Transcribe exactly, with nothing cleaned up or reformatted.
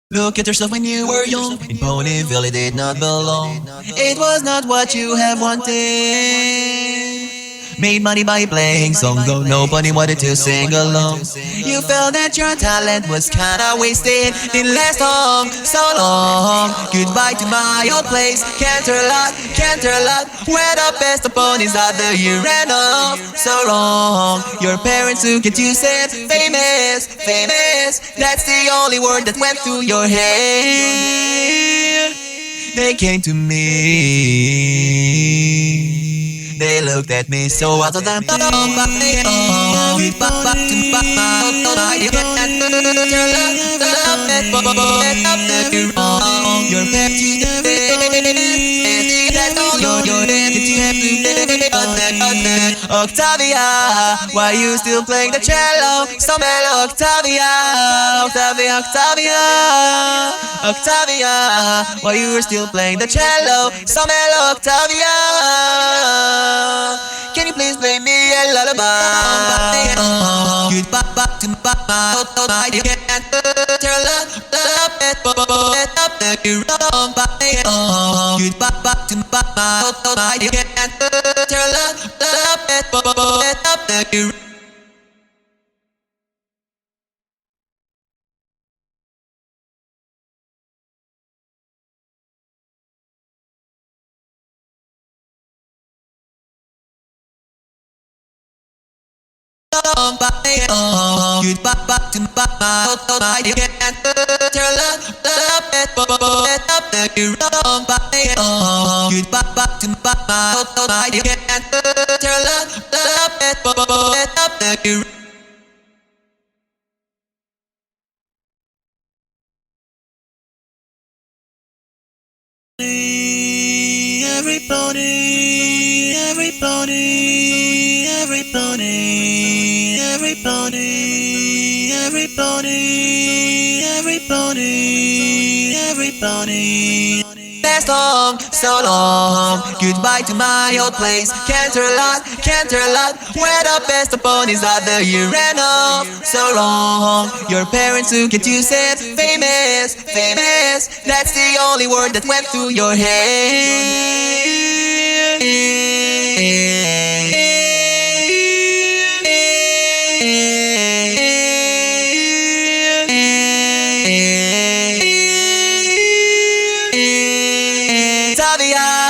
Look at yourself when you were young. In Ponyville it did not belong. It was not what you have wanted. Made money by playing songs, though nobody wanted to sing along. You felt that your talent was kinda wasted. Didn't last long, so long. Goodbye to my old place. Can't turn a lot, can't turn a lot. Where the best of ponies are the year end of. So wrong. Your parents look at you said, famous, famous. That's the only word that went through your head. They came to me. They looked at me so out of them. Your Octavia, why you still playing the cello? So mellow, Octavia, Octavia, Octavia, Octavia, why you still playing the cello? So mellow, Octavia. Can you please play me a lullaby? Good back back to papa. You can't turn love up it up the wrong body. Good back back to papa. You can't turn love up it up the wrong body. Good back back to papa. You can't turn love up it up the wrong body. Good back back to papa. You can't turn love up it up the Everybody, everybody, everybody, everybody, everybody, everybody, everybody. Last long, so long. Goodbye to my old place. Can't turn a lot, can't turn a lot. Where the best of ponies are the year end of. So wrong. Your parents look at you said, famous, famous. That's the only word that went through your head. Octavia.